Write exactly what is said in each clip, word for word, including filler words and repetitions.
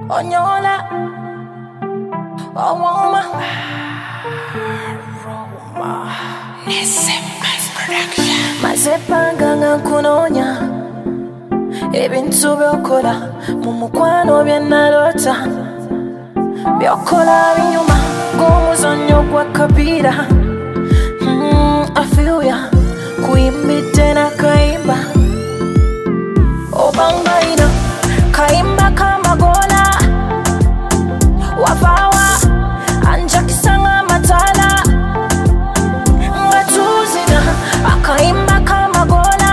Onyola, Owoma, Roma, Nesemas Production. Mazepanga kunonya, ebintu byokola mumukwano byenalota, byokola binyuma ng'omuzannyo gwa kabira. Mm, I feel ya, kuyimbidde na kayimba obangaina kayimba kamagola wafawa anjakisanga matala nga tuzina akayimba kamagola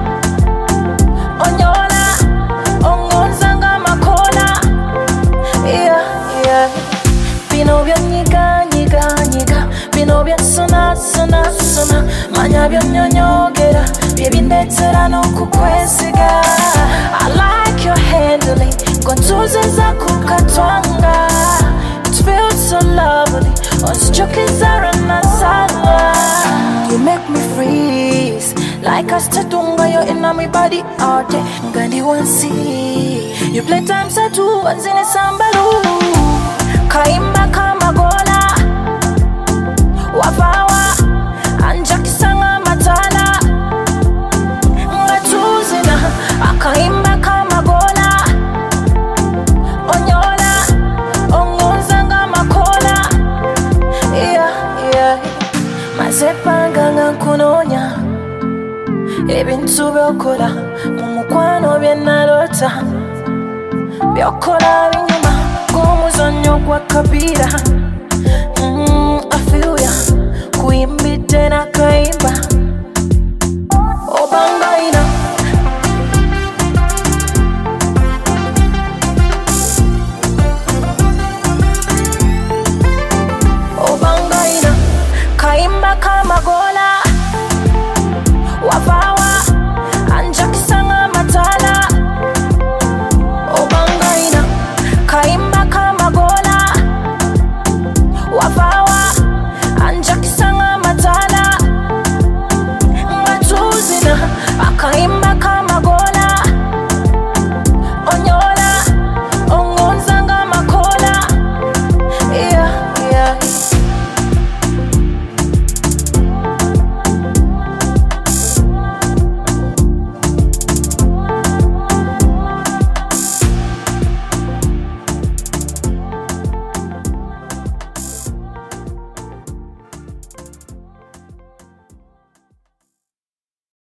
onyola ongonzanga makola yeah, yeah. Bino byanyiga nyiga nyiga bino byasona sona sona manya byonyonyogera byebindetera n'okukwesiga. I like your handling gontuziza kukatwanga. It feels so lovely onzichokeza nasala. You make me freeze like a stadunga. You're in my body all day ngandi wansi. You play times I do wanzine sambalu kayimba kamagola wafawa anjakisanga matala nga tuzina akayimba kamagola onyola ongonzanga makola yeah, yeah. Mazepanga nga kunonya ebintu byokola mumukwano byenalota, byokola binyuma ng'omuzannyo gwa kabira. Mm, I feel ya, kuyimbidde na